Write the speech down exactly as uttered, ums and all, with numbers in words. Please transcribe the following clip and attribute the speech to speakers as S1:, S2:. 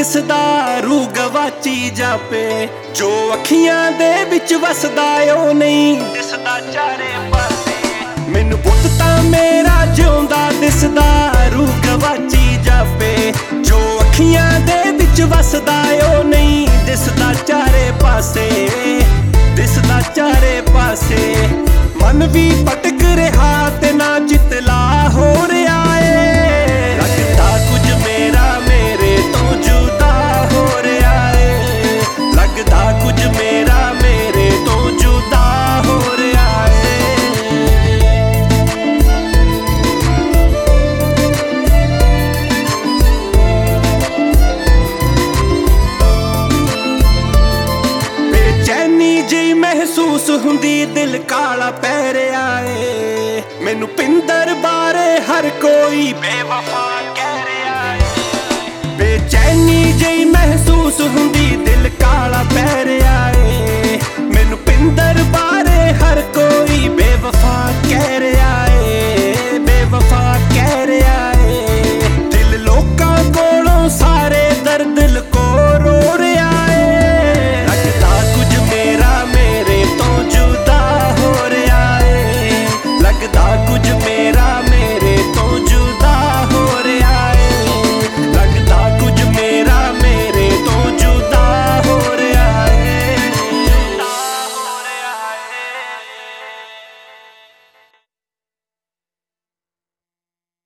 S1: ਦਿਸਦਾ ਰੂ ਗਵਾਚੀ ਜਾਪੇ। ਜੋ ਅੱਖੀਆਂ ਦੇ ਵਿੱਚ ਵਸਦਾ ਉਹ ਨਹੀਂ ਦਿਸਦਾ ਚਾਰੇ ਪਾਸੇ। ਮੈਨੂੰ ਪੁੱਤ ਤਾਂ ਮੇਰਾ ਜਿਉਂਦਾ ਦਿਸਦਾ ਰੂ ਗਵਾਚੀ ਜਾਪੇ। ਜੋ ਅੱਖੀਆਂ ਦੇ ਵਿੱਚ ਵਸਦਾ ਉਹ ਨਹੀਂ ਦਿਸਦਾ ਚਾਰੇ ਪਾਸੇ, ਦਿਸਦਾ ਚਾਰੇ ਪਾਸੇ। ਮਨ ਵੀ ਭਟਕ ਰਿਹਾ ਤੇ ਨਾ ਚਿਤਲਾ ਹੋ ਰਿਹਾ ਏ। ਲੱਗਦਾ ਕੁਝ ਮੇਰਾ ਮੇਰੇ ਤੋਂ ਜੁਦਾ ਹੋ ਰਿਹਾ ਏ। ਲੱਗਦਾ ਕੁਝ ਮੇਰਾ ਮੇਰੇ ਤੋਂ ਜੁਦਾ ਹੋ ਰਿਹਾ ਏ। ਬੇਚੈਨੀ ਜਿਹੀ ਮਹਿਸੂਸ ਹੁੰਦੀ, ਦਿਲ ਕਾਲਾ ਪੈ ਰਿਹਾ ਏ। ਮੈਨੂੰ ਪਿੰਦਰ ਬਾਰੇ ਹਰ ਕੋਈ ਬੇਵਫਾ ਕਹਿ ਰਿਹਾ ਏ। ਬੇਚੈਨੀ ਜਿਹੀ ਮਹਿਸੂਸ ਹੁੰਦੀ, ਦਿਲ ਕਾਲਾ